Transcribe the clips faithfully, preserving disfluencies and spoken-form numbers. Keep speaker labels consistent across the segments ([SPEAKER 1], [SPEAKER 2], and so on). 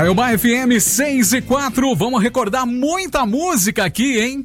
[SPEAKER 1] Caiobá F M seis e quatro, vamos recordar muita música aqui, hein?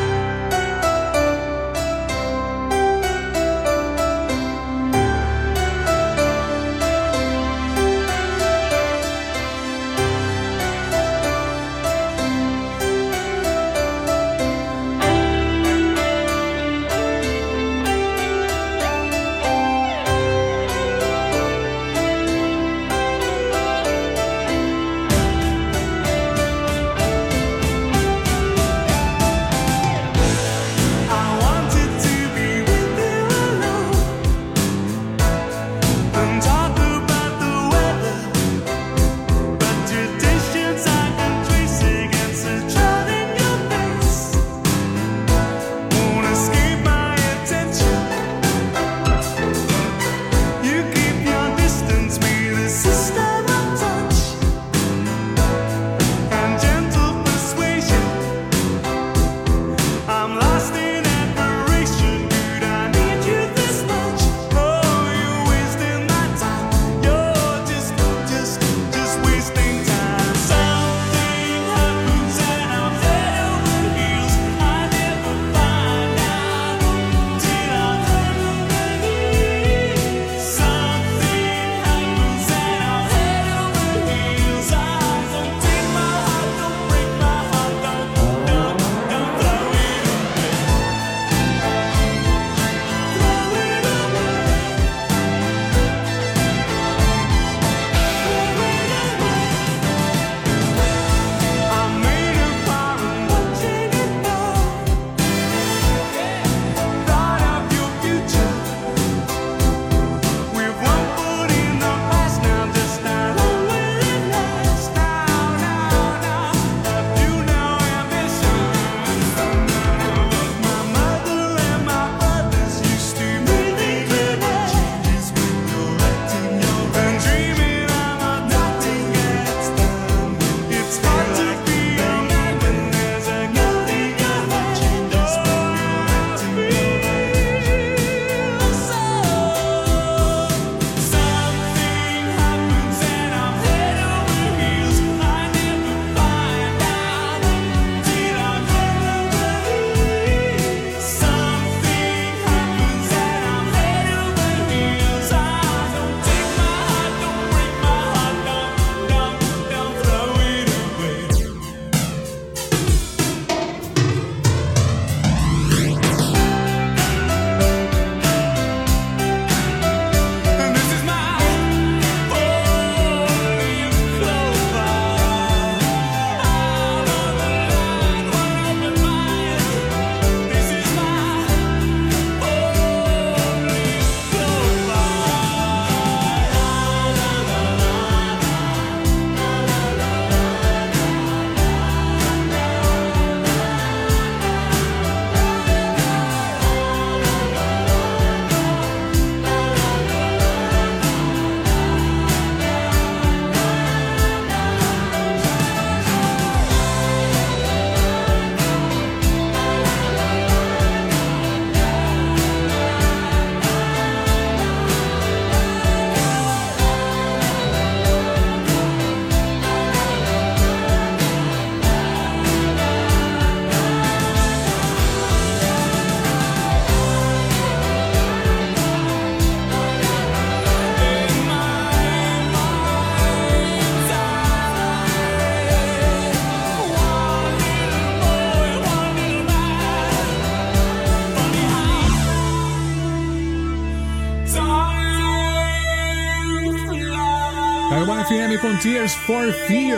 [SPEAKER 1] Caiobá F M com Tears for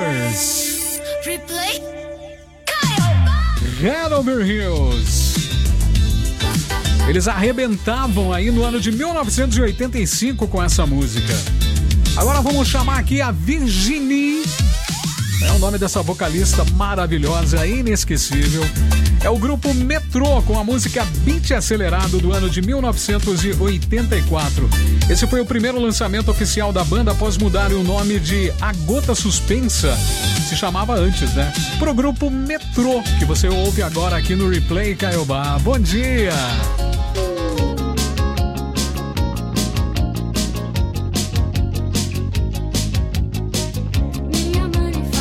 [SPEAKER 1] Fears.
[SPEAKER 2] Replay.
[SPEAKER 1] Head Over Heels. Eles arrebentavam aí no ano de mil novecentos e oitenta e cinco com essa música. Agora vamos chamar aqui a Virginie. É o nome dessa vocalista maravilhosa, inesquecível. É o grupo Metrô com a música Beat Acelerado do ano de mil novecentos e oitenta e quatro. Esse foi o primeiro lançamento oficial da banda após mudarem o nome de A Gota Suspensa. Se chamava antes, né? Pro grupo Metrô, que você ouve agora aqui no Replay Caiobá. Bom dia!
[SPEAKER 2] Minha manifestação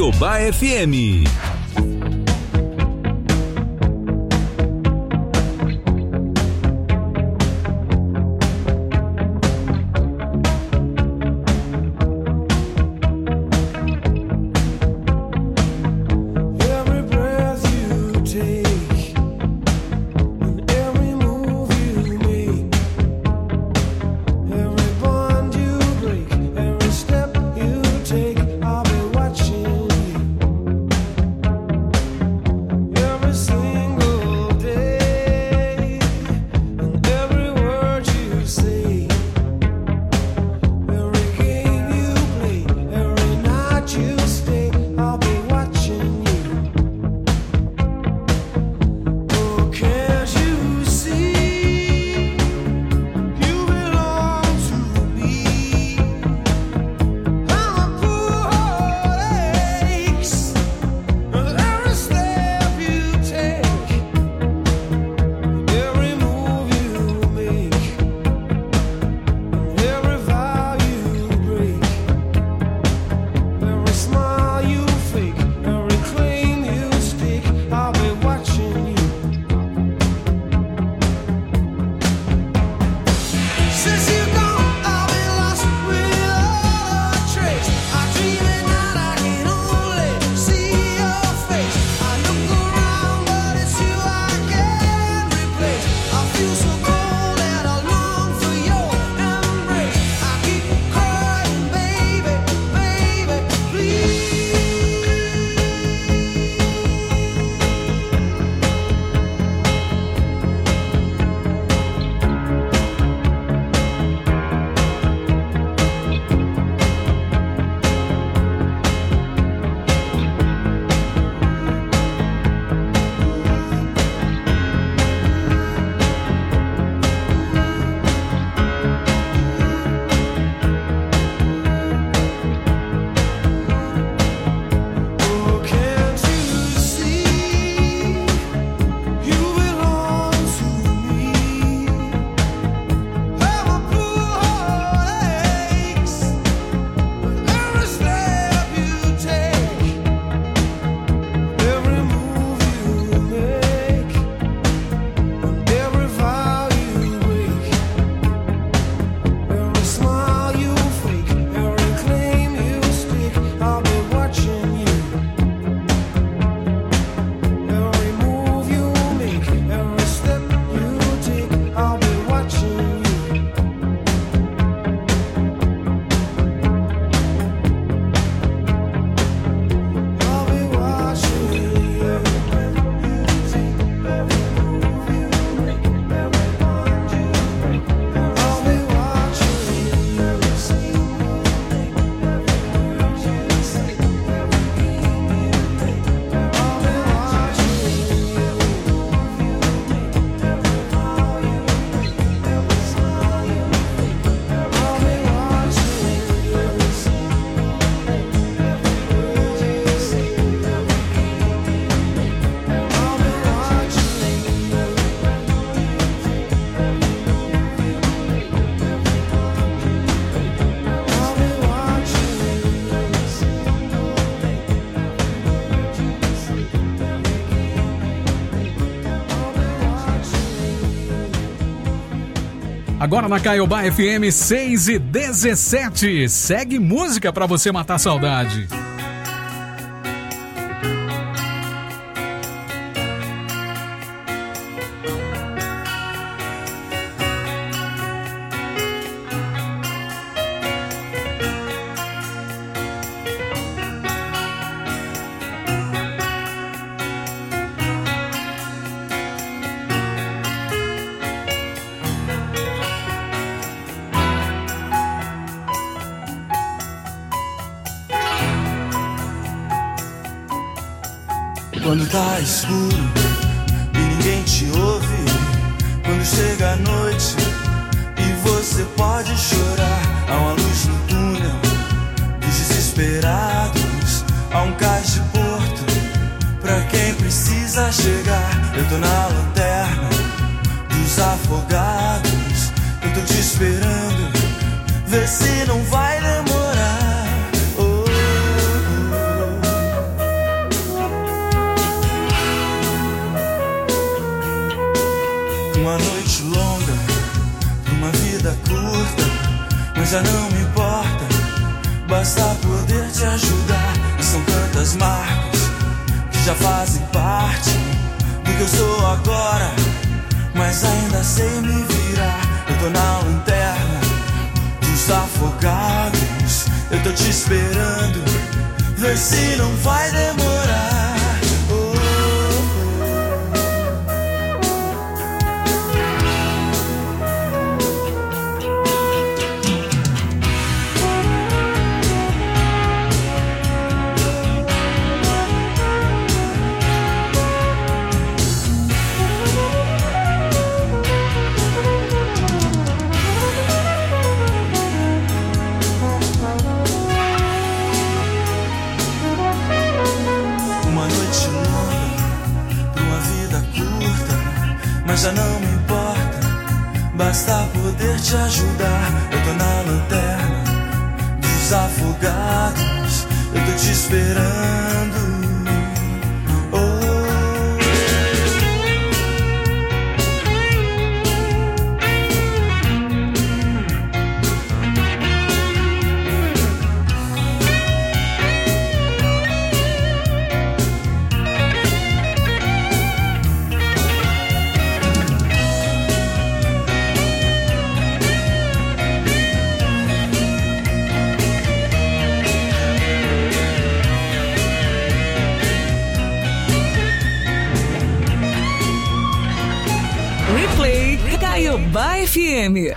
[SPEAKER 2] Caiobá F M.
[SPEAKER 1] Agora na Caiobá F M seis e dezessete. Segue música pra você matar a saudade.
[SPEAKER 3] Quando tá escuro e ninguém te ouve, quando chega a noite e você pode chorar, há uma luz no túnel dos desesperados, há um cais de porto pra quem precisa chegar. Eu tô na lanterna dos afogados, eu tô te esperando, vê se não vai demorar. Oh, oh, oh. curta, mas já não me importa, basta poder te ajudar. E são tantas marcas que já fazem parte do que eu sou agora, mas ainda sei me virar. Eu tô na lanterna dos afogados, eu tô te esperando, vê se não vai demorar. Mas já não me importa, basta poder te ajudar. Eu tô na lanterna dos afogados, eu tô te esperando.
[SPEAKER 2] Caiobá F M.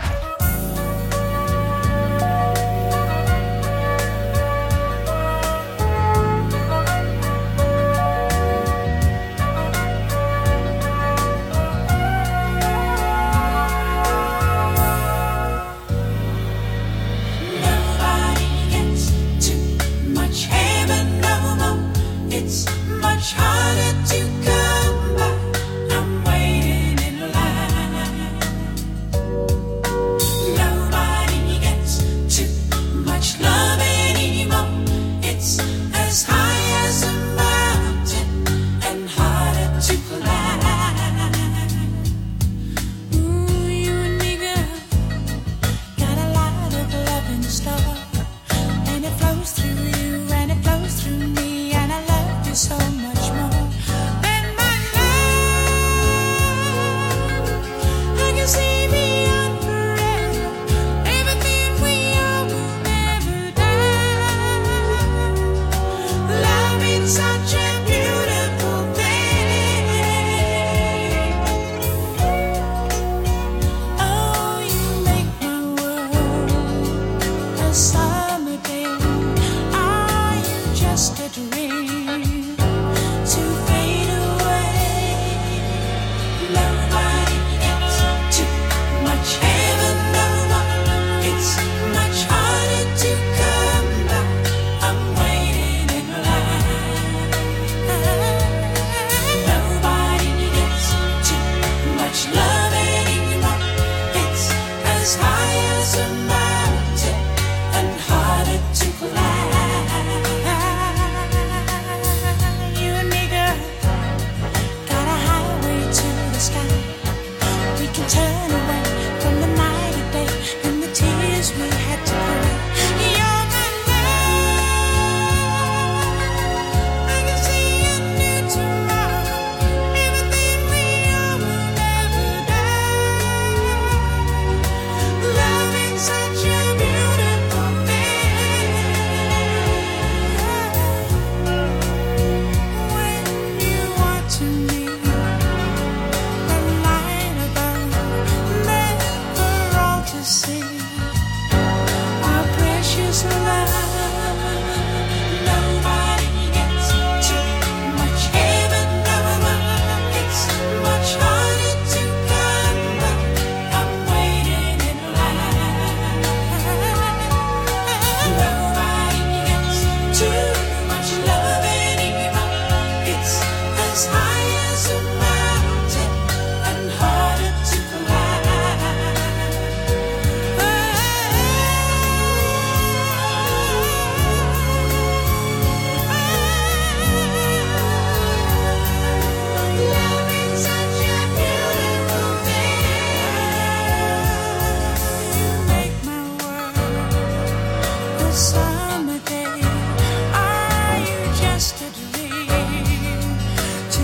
[SPEAKER 3] summer day. Are you just a dream to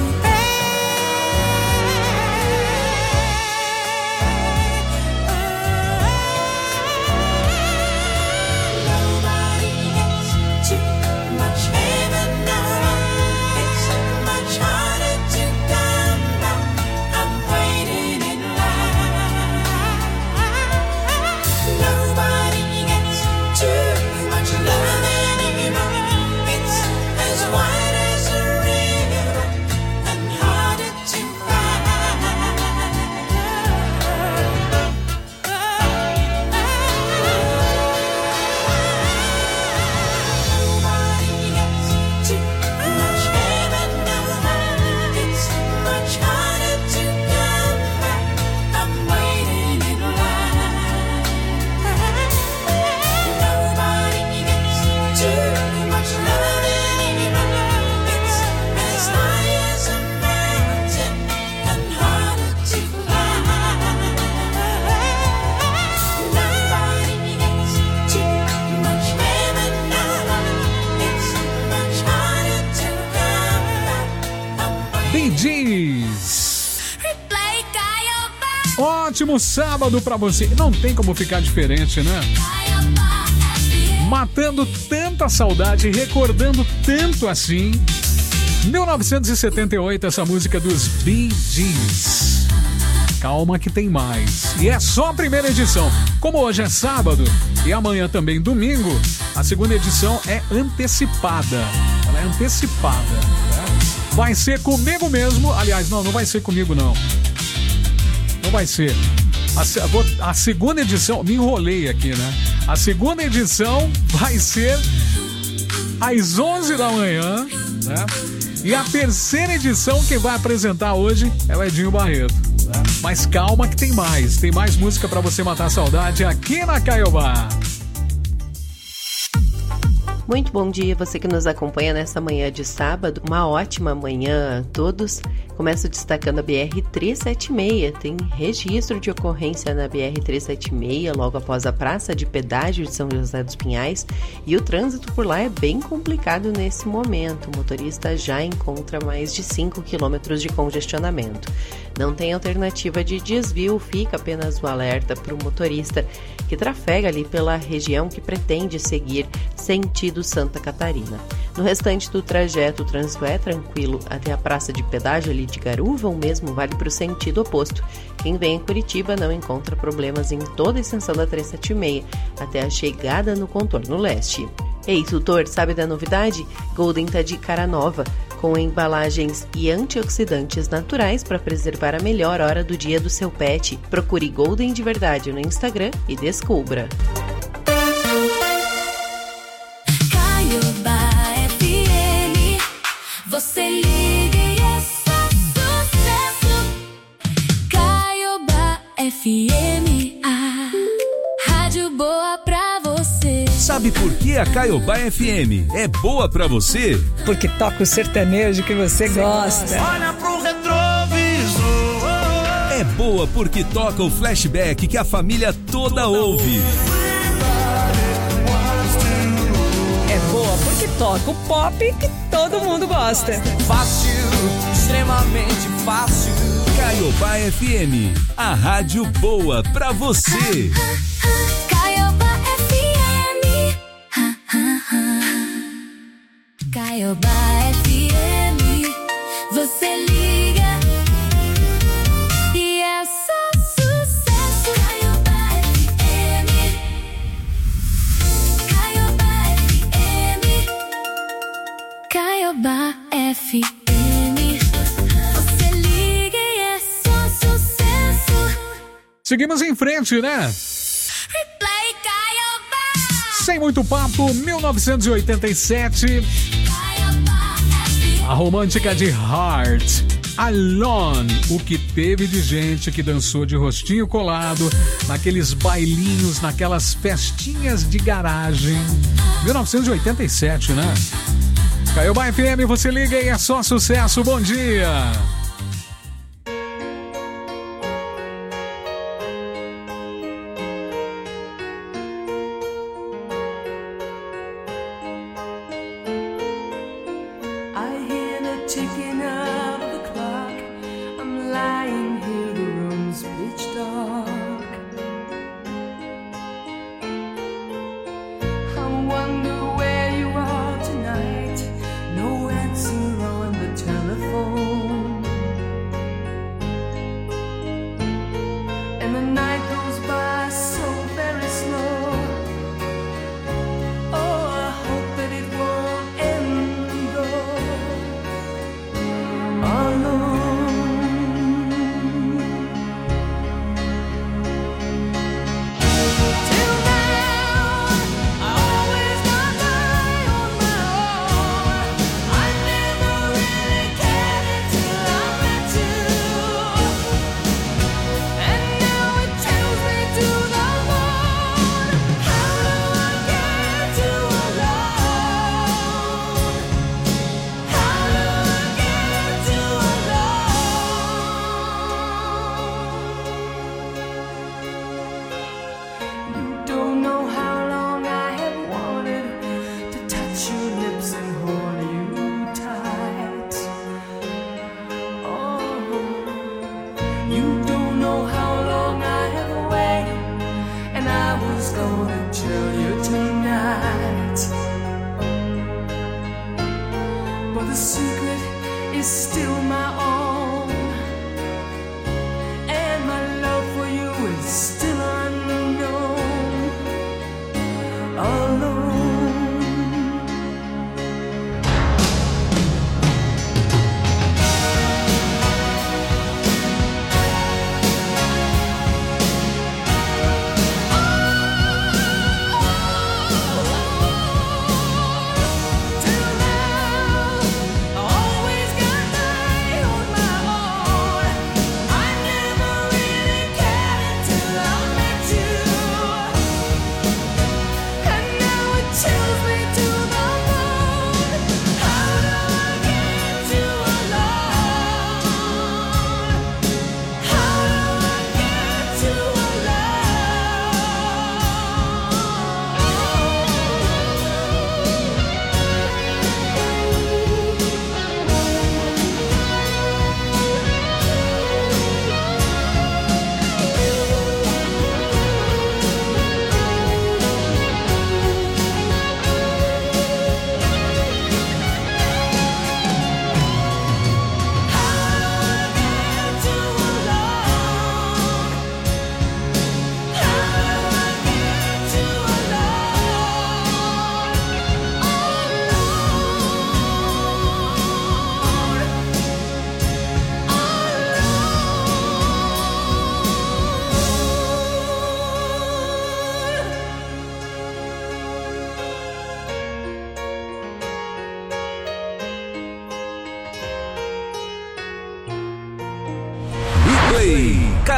[SPEAKER 3] nobody gets too much heaven now. It's much harder to come back. I'm waiting in line. Nobody gets too much love anymore. It's as wide as a river and harder to Nobody gets too much heaven now. It's much harder to come back. I'm waiting in line. Nobody gets too much love anymore. It's as high as a mountain and harder to climb. Nobody gets too much heaven now. It's much harder to come back. I'm
[SPEAKER 1] Bee Gees.
[SPEAKER 3] Replay Caiobá.
[SPEAKER 1] Ótimo sábado pra você. Não tem como ficar diferente, né?
[SPEAKER 3] Caiobá F M.
[SPEAKER 1] Matando tanta saudade, recordando tanto assim. mil novecentos e setenta e oito, essa música dos Bee Gees. Calma que tem mais. E é só a primeira edição. Como hoje é sábado e amanhã também domingo, a segunda edição é antecipada. Ela é antecipada. Né? Vai ser comigo mesmo. Aliás, não, não vai ser comigo, não. Não vai ser. A, se- vou- a segunda edição, me enrolei aqui, né? A segunda edição vai ser às onze da manhã, né? E a terceira edição quem vai apresentar hoje é o Edinho Barreto. Né? Mas calma que tem mais. Tem mais música pra você matar a saudade aqui na Caiobá.
[SPEAKER 4] Muito bom dia, você que nos acompanha nessa manhã de sábado. Uma ótima manhã a todos. Começo destacando a B R trezentos e setenta e seis. Tem registro de ocorrência na B R trezentos e setenta e seis, logo após a praça de pedágio de São José dos Pinhais. E o trânsito por lá é bem complicado nesse momento. O motorista já encontra mais de cinco quilômetros de congestionamento. Não tem alternativa de desvio, fica apenas o alerta para o motorista que trafega ali pela região que pretende seguir sentido Santa Catarina. No restante do trajeto, o trânsito é tranquilo até a praça de pedágio ali de Garuva, ou mesmo vale para o sentido oposto. Quem vem em Curitiba não encontra problemas em toda a extensão da trezentos e setenta e seis até a chegada no contorno leste. Ei, tutor, sabe da novidade? Golden tá de cara nova, com embalagens e antioxidantes naturais para preservar a melhor hora do dia do seu pet. Procure Golden de verdade no Instagram e descubra.
[SPEAKER 3] Caiobá F M. Você liga e é só sucesso. Caiobá F M. A rádio boa pra você.
[SPEAKER 5] Sabe por que a Caiobá F M é boa pra você?
[SPEAKER 2] Porque toca o sertanejo que você gosta.
[SPEAKER 3] Olha pro retrovisor.
[SPEAKER 5] É boa porque toca o flashback que a família toda ouve.
[SPEAKER 2] É boa porque toca o pop que todo mundo gosta.
[SPEAKER 3] Fácil, extremamente fácil.
[SPEAKER 5] Caiobá F M, a rádio boa pra você.
[SPEAKER 3] Caiobá F M. Caiobá F M. Você liga e é só sucesso. Caiobá F M. Caiobá F M. Caiobá F M. Você liga e é só sucesso.
[SPEAKER 1] Seguimos em frente, né?
[SPEAKER 3] Replay Caiobá.
[SPEAKER 1] Sem muito papo, mil novecentos e oitenta e sete.
[SPEAKER 3] Caiobá F M.
[SPEAKER 1] A romântica de Heart. Alone, o que teve de gente que dançou de rostinho colado naqueles bailinhos, naquelas festinhas de garagem. mil novecentos e oitenta e sete, né? Caiobá F M, você liga e é só sucesso. Bom dia!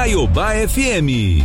[SPEAKER 5] Caiobá F M.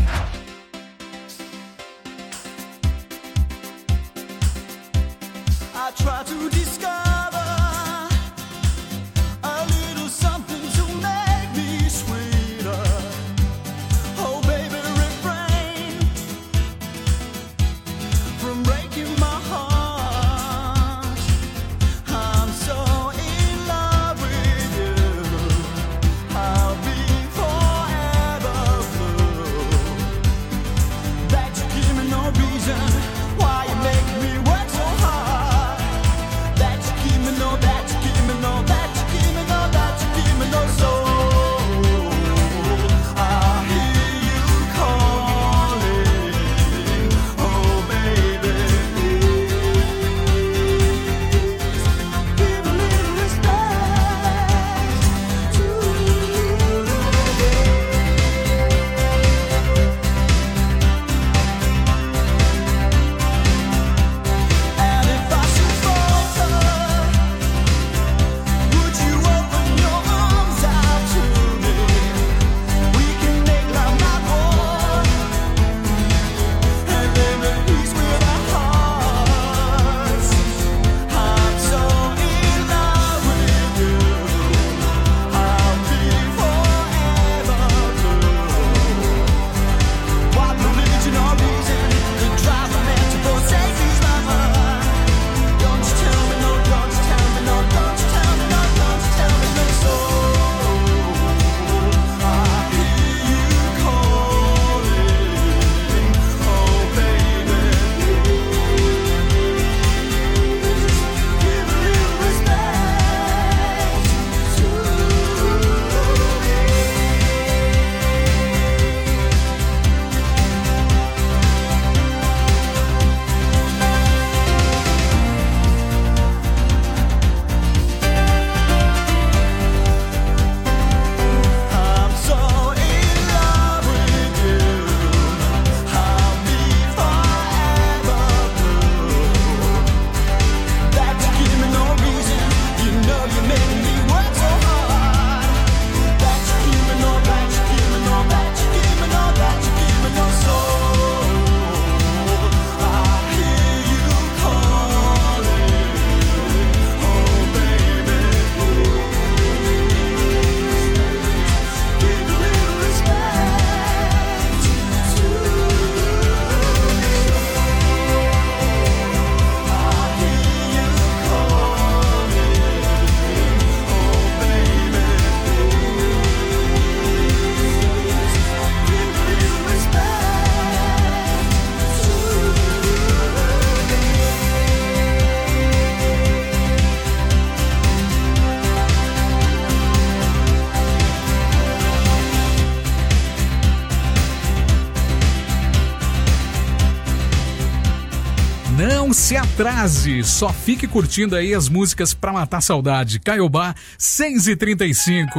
[SPEAKER 1] Não se atrase, só fique curtindo aí as músicas pra matar a saudade. Caiobá, seis e trinta e cinco.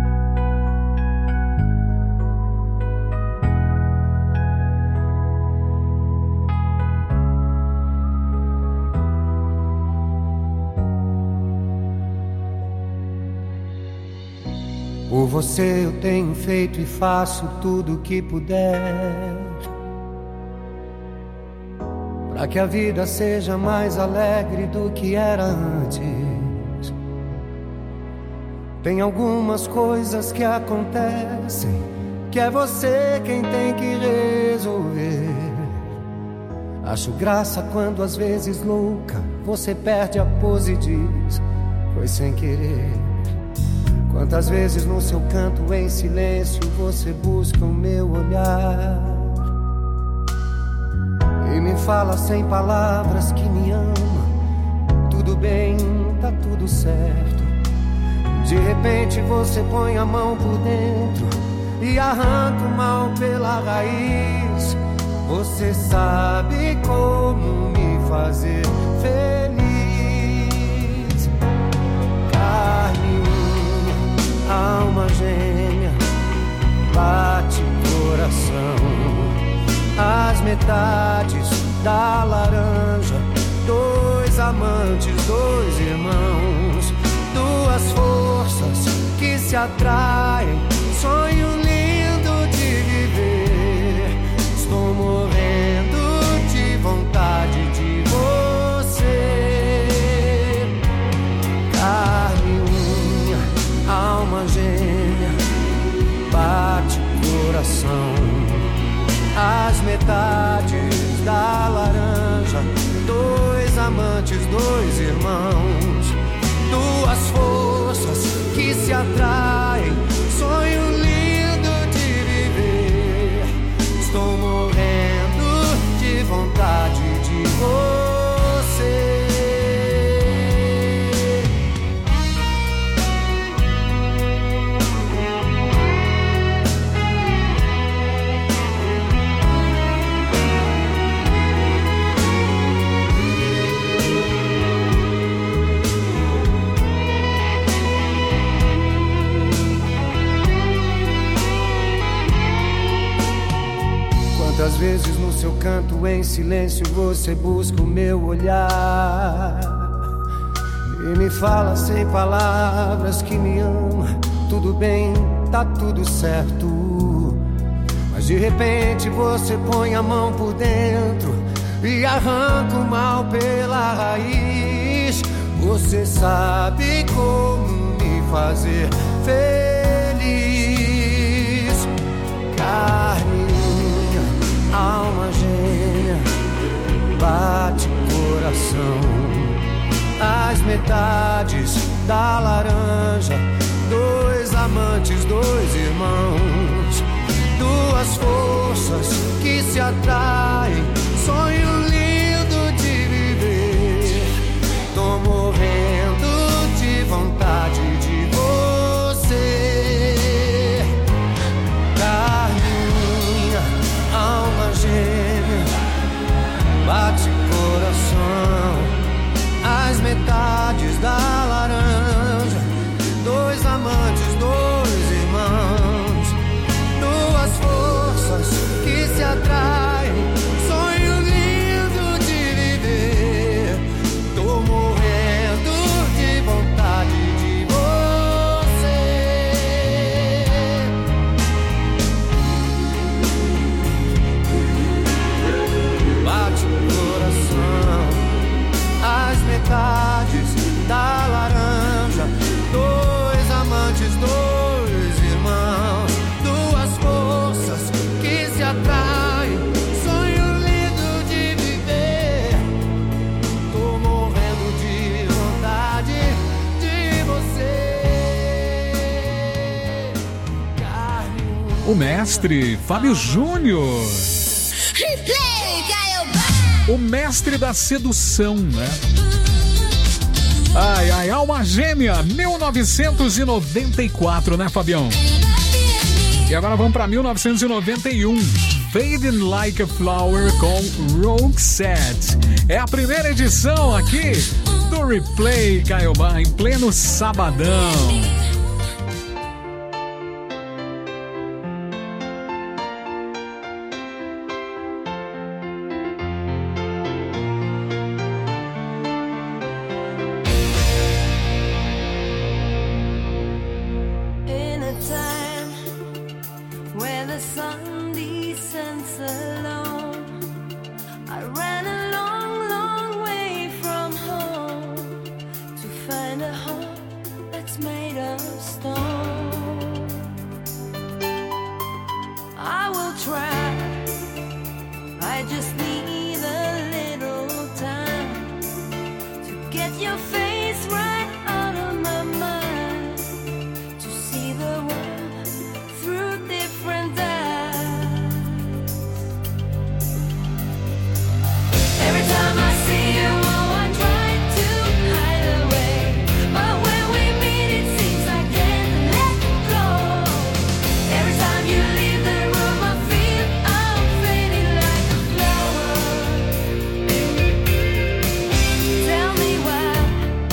[SPEAKER 6] Por você eu tenho feito e faço tudo o que puder, pra que a vida seja mais alegre do que era antes. Tem algumas coisas que acontecem que é você quem tem que resolver. Acho graça quando às vezes louca você perde a pose e diz: foi sem querer. Quantas vezes no seu canto em silêncio você busca o meu olhar e me fala sem palavras que me ama. Tudo bem, tá tudo certo. De repente você põe a mão por dentro e arranca o mal pela raiz. Você sabe como me fazer feliz. Carne, alma gêmea, bate coração. As metades da laranja, dois amantes, dois irmãos, duas forças que se atraem. Sonho lindo de dois irmãos, duas forças que se atraem, sonho lindo de viver. Estou morrendo de vontade de você. Quantas vezes no seu canto em silêncio você busca o meu olhar e me fala sem palavras que me ama. Tudo bem, tá tudo certo, mas de repente você põe a mão por dentro e arranca o mal pela raiz. Você sabe como me fazer feliz. Carne, alma gêmea, bate coração, as metades da laranja, dois amantes, dois irmãos, duas forças que se atraem, sonho lindo de viver. Tô morrendo de vontade de você. Carminha, alma gêmea, bate coração, as metades da laranja, dois amantes, dois irmãos, duas forças que se atraem, sonho lindo de viver. Tô morrendo de vontade de você. Bate o coração, as metades da laranja, dois amantes, dois irmãos, duas forças que se atraem, sonho lindo de viver. Tô morrendo de vontade de você. Carne,
[SPEAKER 1] O mestre Fábio Júnior. O mestre da sedução, né? Ai, ai, alma gêmea, mil novecentos e noventa e quatro, né, Fabião? E agora vamos para mil novecentos e noventa e um, Fading Like a Flower com Roxette. É a primeira edição aqui do Replay Caiobá, em pleno sabadão.
[SPEAKER 7] In a time when the sun descends alone, I ran a long, long way from home to find a heart that's made of stone. I will try, I just need a little time to get your face right out of my mind, to see the world through different eyes. Every time I see you, oh, I try to hide away, but when we meet, it seems I can't let go. Every time you leave the room, I feel I'm fading like a flower. Tell me why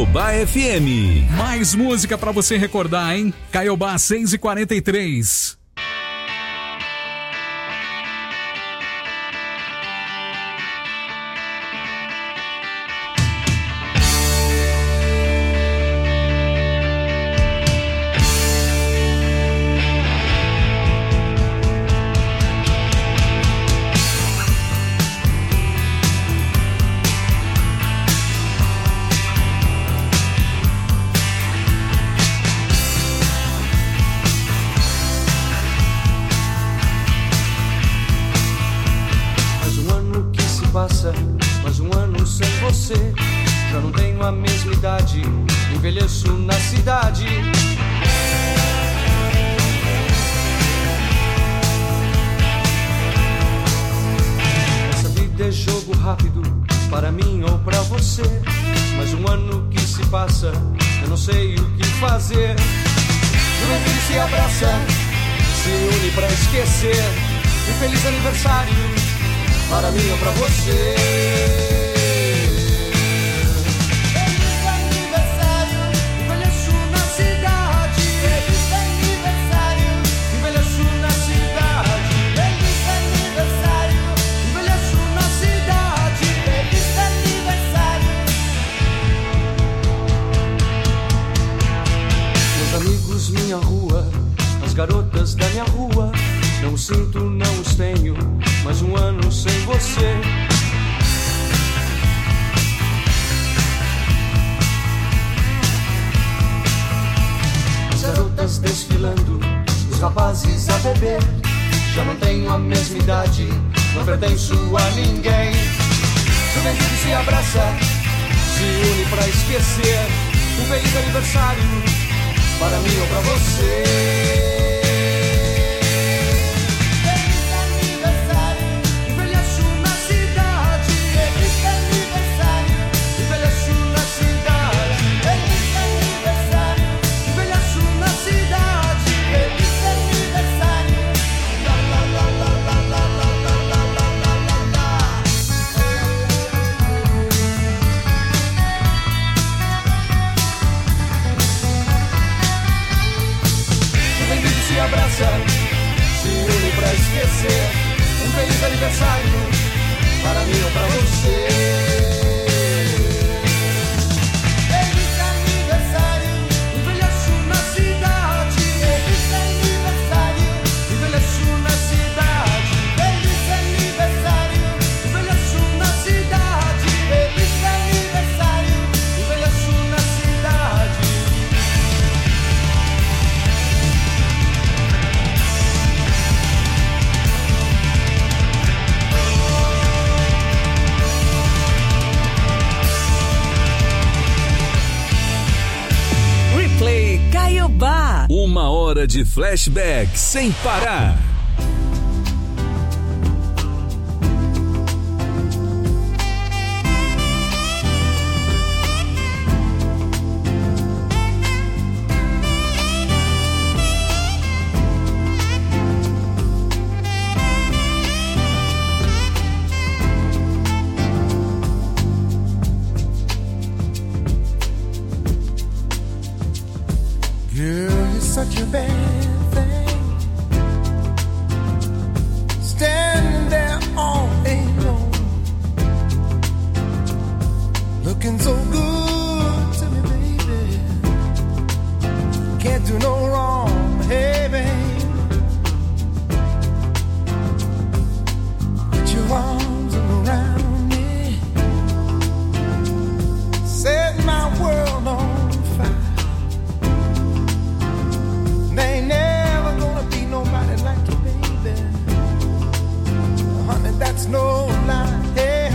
[SPEAKER 5] Caiobá F M.
[SPEAKER 1] Mais música pra você recordar, hein? Caiobá seis e quarenta e três.
[SPEAKER 6] Mais um ano sem você, já não tenho a mesma idade, envelheço na cidade. Essa vida é jogo rápido, para mim ou pra você. Mais um ano que se passa, eu não sei o que fazer. Juventude se abraça, se une pra esquecer. Um feliz aniversário, para mim ou pra você. Feliz aniversário, envelheço na cidade. Feliz aniversário, envelheço na cidade. Feliz aniversário, envelheço na cidade. Feliz aniversário. Meus amigos, minha rua, as garotas da minha rua. Não os sinto, não os tenho, mais um ano sem você. As garotas desfilando, os rapazes a beber. Já não tenho a mesma idade, não pertenço a ninguém. Juventude se abraça, se une pra esquecer. Um feliz aniversário, para mim ou pra você. Se une pra esquecer. Um feliz aniversário, para mim ou pra você. Feliz aniversário, envelheço na cidade. Feliz aniversário, envelheço na cidade. Feliz aniversário, envelheço na cidade. Feliz aniversário, envelheço na cidade.
[SPEAKER 2] Replay Caiobá.
[SPEAKER 5] Uma hora de flashback sem parar.
[SPEAKER 3] Girl, you're such a bad thing. Standing there all alone, looking so good to me, baby. Can't do no wrong, hey, babe. Put your arms around me, set my world on fire. There ain't never gonna be nobody like you, baby. Honey, that's no lie. Yeah.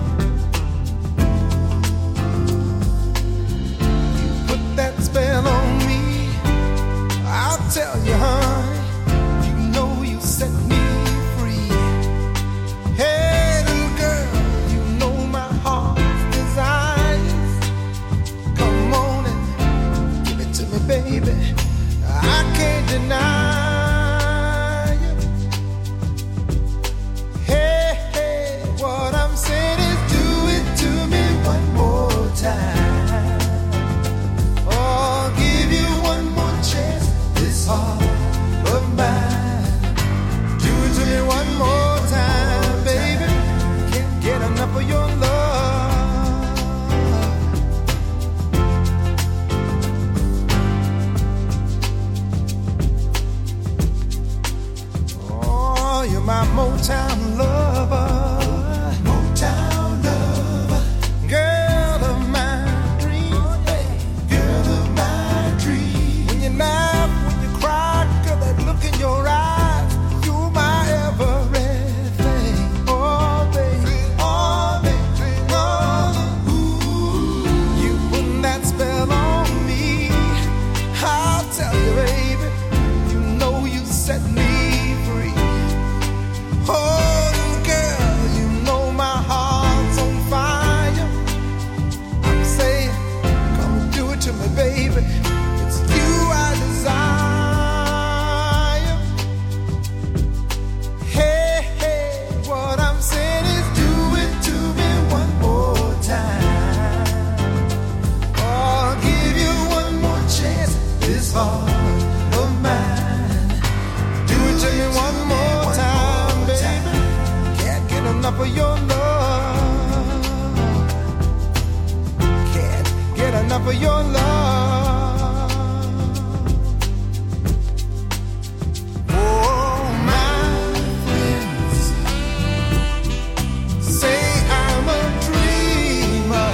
[SPEAKER 3] You put that spell on me, I'll tell you, honey. You know you set me free. Hey, little girl, you know my heart's desires. Come on and give it to me, baby. I can't deny you. Hey, hey, what I'm saying is do it to me one more time. heart of mine. Do it to me one more time, baby. Can't get enough of your love. Oh, you're my Motown lover. Motown lover. Girl of my dreams. Girl of my dreams. When you laugh, when you cry, girl, that look in your eyes, you're my everything. Oh, baby. Oh, baby. Oh, ooh. You put that spell on me. I'll tell you, baby. You know you set me free. Oh, girl, you know my heart's on fire. I'm saying, come do it to me, baby. It's you I desire. Hey, hey, what I'm saying is do it to me one more time. Oh, I'll give you one more chance. This heart of mine. Do it to me one more time, baby. Can't get enough of your love. Can't get enough of your love. Oh, my friends say I'm a dreamer.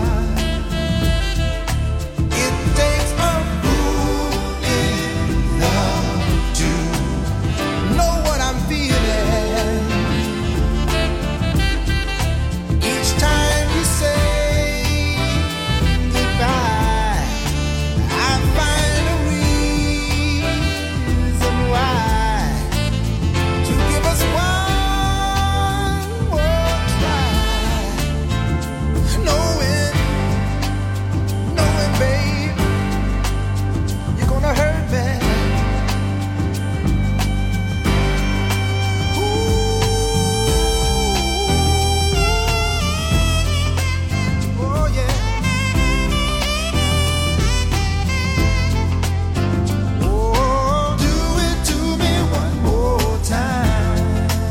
[SPEAKER 3] It takes a fool in love to know what I'm feeling. Each time you say goodbye, I find a reason why to give us one more try. Knowing, knowing, babe, you're gonna hurt me. Ooh. Oh, yeah. Oh, do it to me one more time.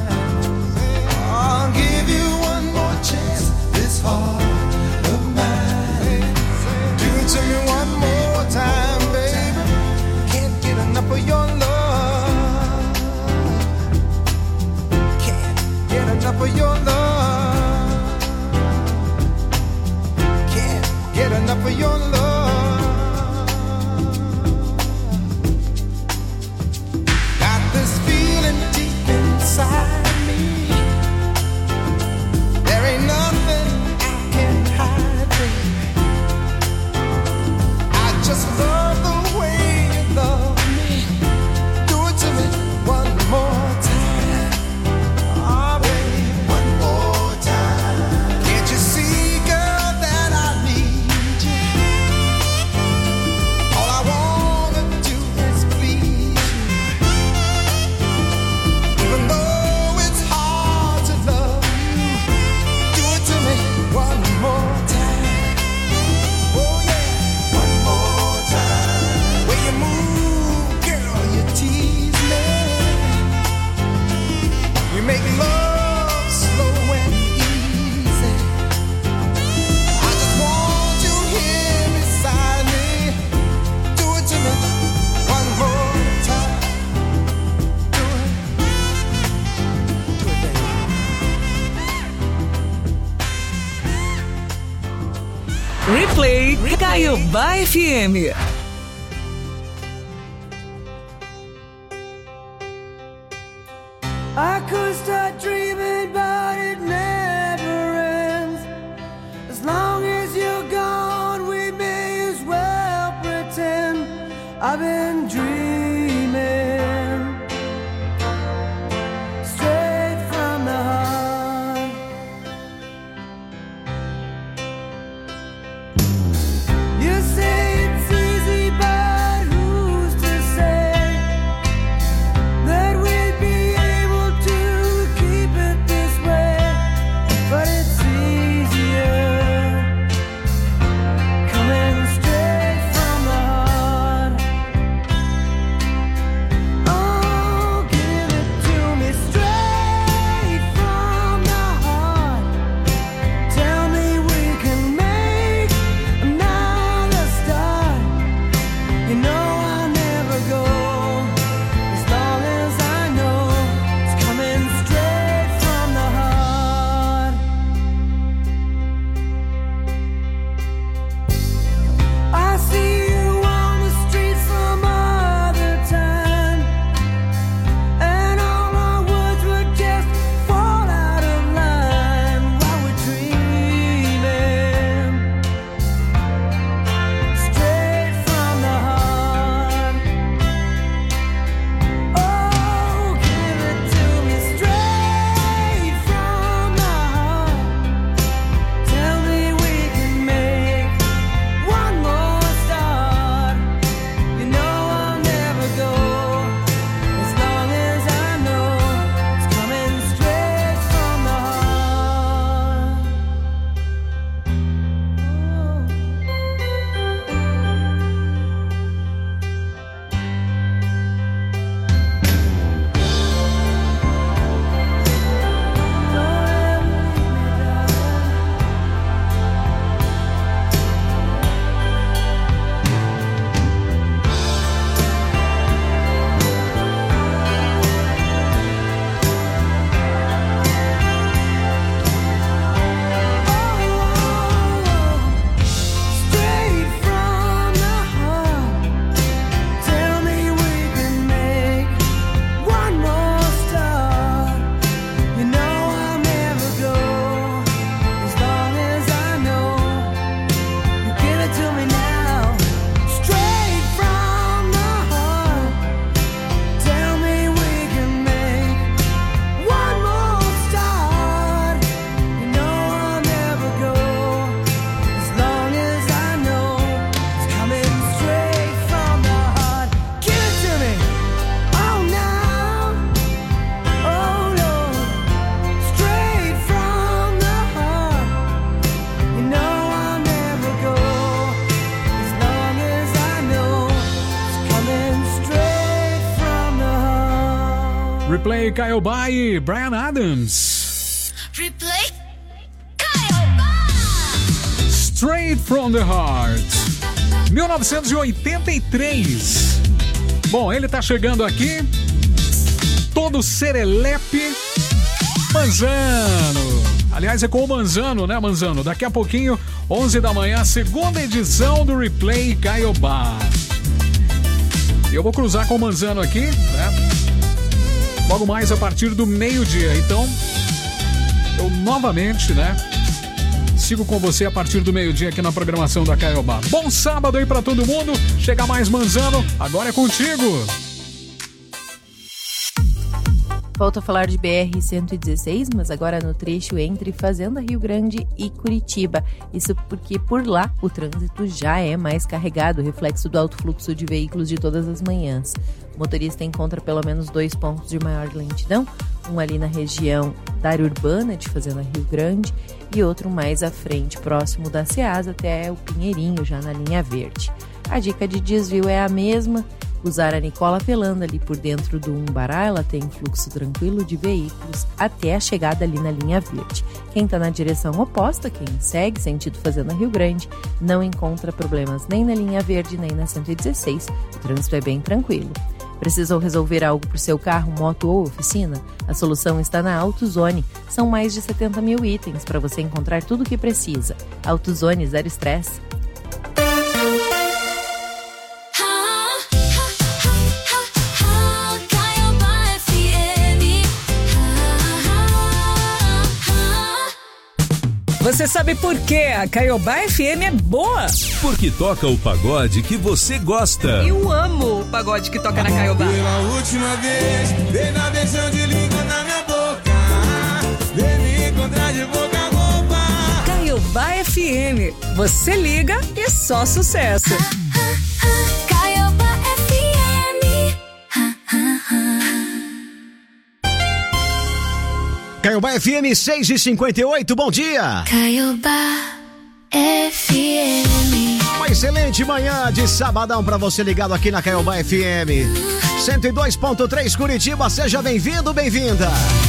[SPEAKER 3] I'll give you one more chance. This heart of mine. Do it to me one more time, baby. Can't get enough of your love. Can't get enough of your love. Can't get enough of your love. Got this feeling deep inside me. There ain't nothing I can hide, baby. I just love the way you love me. Do it to me one more time. Oh, baby, one more time. Can't you see, girl, that I need you? All I wanna do is please you. Even though it's hard to love you, do it to me one more time. Oh yeah, one more time. Way you move, girl, you tease me. You make love slow and easy. I just want you here beside me. Do it to me one more time. Do it. Do it, baby.
[SPEAKER 2] Replay, Caiobá F M.
[SPEAKER 8] I could start dreaming, but it never ends. As long as you're gone, we may as well pretend I've been dreaming straight from the heart. You say it's easy, but who's to say that we'd be able to
[SPEAKER 1] Replay, Caiobá e Bryan Adams.
[SPEAKER 7] Replay, Caiobá.
[SPEAKER 1] Straight from the Heart. mil novecentos e oitenta e três. Bom, ele tá chegando aqui, todo serelepe, Manzano. Aliás, é com o Manzano, né, Manzano? Daqui a pouquinho, onze da manhã, segunda edição do Replay Caiobá. Eu vou cruzar com o Manzano aqui, né? Logo mais a partir do meio-dia. Então, eu novamente, né, sigo com você a partir do meio-dia aqui na programação da Caiobá. Bom sábado aí pra todo mundo. Chega mais, Manzano. Agora é contigo.
[SPEAKER 4] Volto a falar de B R cento e dezesseis, mas agora no trecho entre Fazenda Rio Grande e Curitiba. Isso porque por lá o trânsito já é mais carregado, reflexo do alto fluxo de veículos de todas as manhãs. O motorista encontra pelo menos dois pontos de maior lentidão, um ali na região da área urbana de Fazenda Rio Grande e outro mais à frente, próximo da Ceasa até o Pinheirinho, já na linha verde. A dica de desvio é a mesma. Usar a Nicola Pelanda ali por dentro do Umbará, ela tem fluxo tranquilo de veículos até a chegada ali na linha verde. Quem está na direção oposta, quem segue sentido Fazenda Rio Grande, não encontra problemas nem na linha verde nem na cento e dezesseis. O trânsito é bem tranquilo. Precisou resolver algo por seu carro, moto ou oficina? A solução está na AutoZone. São mais de setenta mil itens para você encontrar tudo o que precisa. AutoZone, zero estresse.
[SPEAKER 2] Você sabe por que a Caiobá F M é boa?
[SPEAKER 5] Porque toca o pagode que você gosta.
[SPEAKER 2] Eu amo o pagode que toca na Caiobá.
[SPEAKER 3] Pela última vez, dei na beijão de língua na minha boca. Vem me encontrar de boca a boca.
[SPEAKER 2] Caiobá F M. Você liga e só sucesso.
[SPEAKER 7] Caiobá F M.
[SPEAKER 9] Caiobá F M seis e cinquenta e oito, bom dia!
[SPEAKER 7] Caiobá F M.
[SPEAKER 9] Uma excelente manhã de sabadão pra você ligado aqui na Caiobá F M. cento e dois ponto três Curitiba, seja bem-vindo, bem-vinda!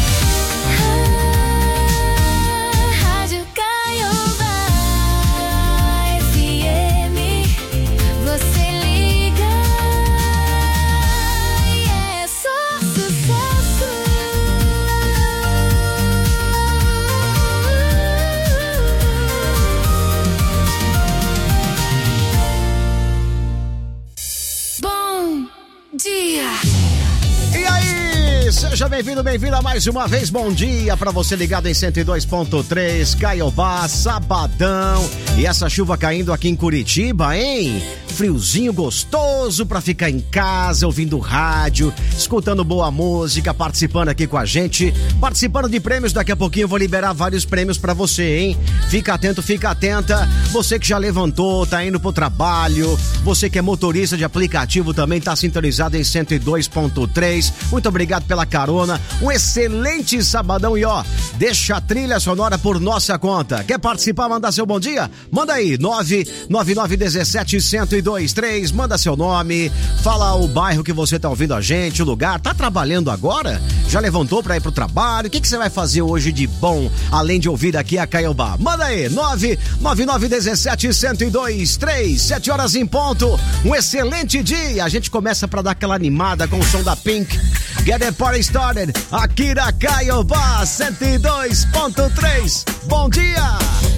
[SPEAKER 7] Rádio Caiobá F M. Você liga e é só sucesso. Bom dia.
[SPEAKER 9] E aí, seja bem-vindo, bem-vinda mais uma vez, bom dia pra você ligado em cento e dois ponto três, Caiobá, sabadão. E essa chuva caindo aqui em Curitiba, hein? Friozinho gostoso pra ficar em casa, ouvindo rádio, escutando boa música, participando aqui com a gente, participando de prêmios. Daqui a pouquinho eu vou liberar vários prêmios pra você, hein? Fica atento, fica atenta. Você que já levantou, tá indo pro trabalho, você que é motorista de aplicativo também tá sintonizado em cento e dois ponto três. Muito obrigado pela carona. Um excelente sabadão e ó, deixa a trilha sonora por nossa conta. Quer participar, mandar seu bom dia? Manda aí, nove nove nove um sete, um zero dois três, manda seu nome, fala o bairro que você tá ouvindo a gente, o lugar. Tá trabalhando agora? Já levantou pra ir pro trabalho? O que que você vai fazer hoje de bom, além de ouvir aqui a Caiobá? Manda aí, nove nove nove um sete, um zero dois três, sete horas em ponto. Um excelente dia. A gente começa pra dar aquela animada com o som da Pink. Get the party started aqui na Caiobá cento e dois ponto três. Bom dia!